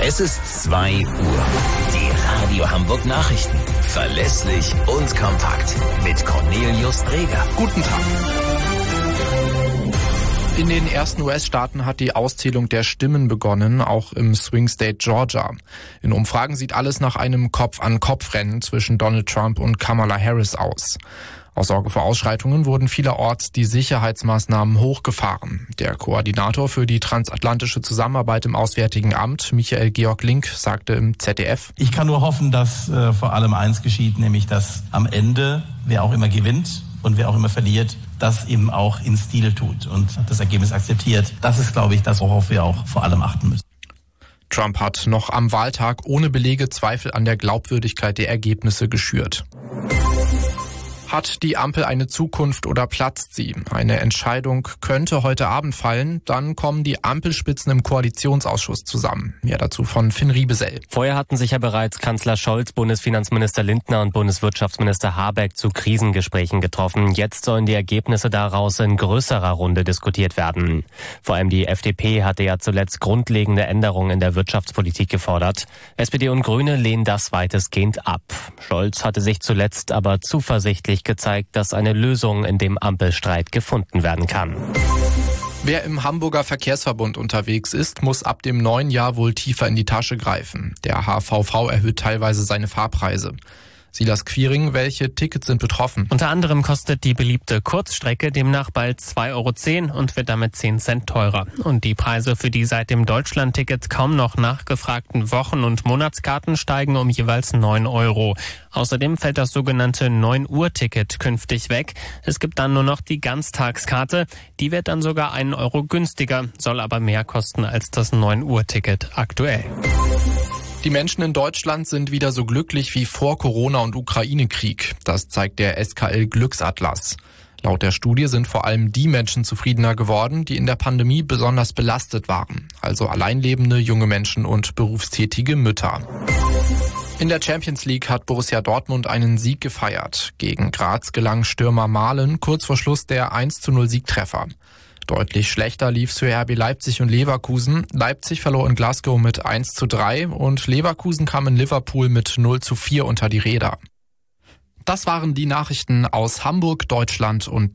Es ist 2 Uhr. Die Radio Hamburg Nachrichten. Verlässlich und kompakt. Mit Cornelius Dreger. Guten Tag. In den ersten US-Staaten hat die Auszählung der Stimmen begonnen, auch im Swing State Georgia. In Umfragen sieht alles nach einem Kopf-an-Kopf-Rennen zwischen Donald Trump und Kamala Harris aus. Aus Sorge vor Ausschreitungen wurden vielerorts die Sicherheitsmaßnahmen hochgefahren. Der Koordinator für die transatlantische Zusammenarbeit im Auswärtigen Amt, Michael Georg Link, sagte im ZDF: Ich kann nur hoffen, dass vor allem eins geschieht, nämlich dass am Ende, wer auch immer gewinnt und wer auch immer verliert, das eben auch in Stil tut und das Ergebnis akzeptiert. Das ist, glaube ich, das, worauf wir auch vor allem achten müssen. Trump hat noch am Wahltag ohne Belege Zweifel an der Glaubwürdigkeit der Ergebnisse geschürt. Hat die Ampel eine Zukunft oder platzt sie? Eine Entscheidung könnte heute Abend fallen. Dann kommen die Ampelspitzen im Koalitionsausschuss zusammen. Mehr dazu von Finn Riebesell. Vorher hatten sich ja bereits Kanzler Scholz, Bundesfinanzminister Lindner und Bundeswirtschaftsminister Habeck zu Krisengesprächen getroffen. Jetzt sollen die Ergebnisse daraus in größerer Runde diskutiert werden. Vor allem die FDP hatte ja zuletzt grundlegende Änderungen in der Wirtschaftspolitik gefordert. SPD und Grüne lehnen das weitestgehend ab. Scholz hatte sich zuletzt aber zuversichtlich gezeigt, dass eine Lösung in dem Ampelstreit gefunden werden kann. Wer im Hamburger Verkehrsverbund unterwegs ist, muss ab dem neuen Jahr wohl tiefer in die Tasche greifen. Der HVV erhöht teilweise seine Fahrpreise. Silas Quiring, welche Tickets sind betroffen? Unter anderem kostet die beliebte Kurzstrecke demnach bald 2,10 € und wird damit 10 Cent teurer. Und die Preise für die seit dem Deutschlandticket kaum noch nachgefragten Wochen- und Monatskarten steigen um jeweils 9 €. Außerdem fällt das sogenannte 9-Uhr-Ticket künftig weg. Es gibt dann nur noch die Ganztagskarte. Die wird dann sogar 1 € günstiger, soll aber mehr kosten als das 9-Uhr-Ticket aktuell. Die Menschen in Deutschland sind wieder so glücklich wie vor Corona- und Ukraine-Krieg. Das zeigt der SKL Glücksatlas. Laut der Studie sind vor allem die Menschen zufriedener geworden, die in der Pandemie besonders belastet waren. Also alleinlebende junge Menschen und berufstätige Mütter. In der Champions League hat Borussia Dortmund einen Sieg gefeiert. Gegen Graz gelang Stürmer Malen kurz vor Schluss der 1:0 Siegtreffer. Deutlich schlechter lief's für RB Leipzig und Leverkusen. Leipzig verlor in Glasgow mit 1:3 und Leverkusen kam in Liverpool mit 0:4 unter die Räder. Das waren die Nachrichten aus Hamburg, Deutschland und